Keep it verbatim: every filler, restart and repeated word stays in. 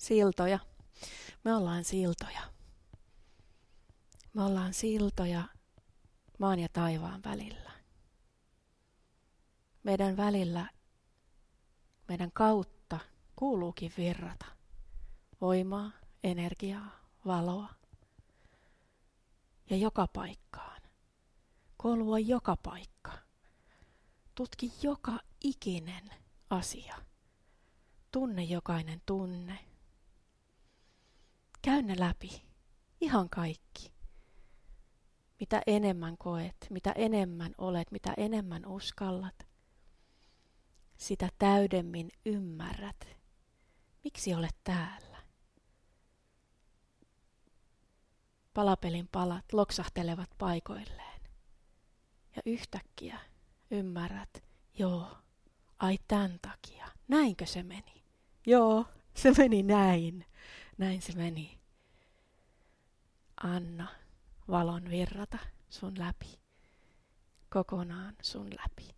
Siltoja. Me ollaan siltoja. Me ollaan siltoja maan ja taivaan välillä. Meidän välillä, meidän kautta kuuluukin virrata voimaa, energiaa, valoa. Ja joka paikkaan. Kolua joka paikka. Tutki joka ikinen asia. Tunne jokainen tunne. Käy ne läpi. Ihan kaikki. Mitä enemmän koet, mitä enemmän olet, mitä enemmän uskallat, sitä täydemmin ymmärrät, miksi olet täällä. Palapelin palat loksahtelevat paikoilleen. Ja yhtäkkiä ymmärrät, joo, ai tän takia. Näinkö se meni? Joo, se meni näin. Näin se meni. Anna valon virrata sun läpi. Kokonaan sun läpi.